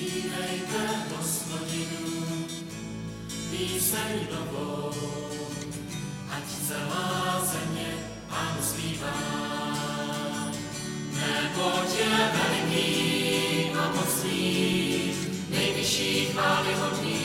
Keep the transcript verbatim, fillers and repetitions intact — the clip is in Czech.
Zpívejte Hospodinu píseň novou, ať celá země Pánu zpívá. Neboť je veliký a mocný, nejvyšší chvály hodný,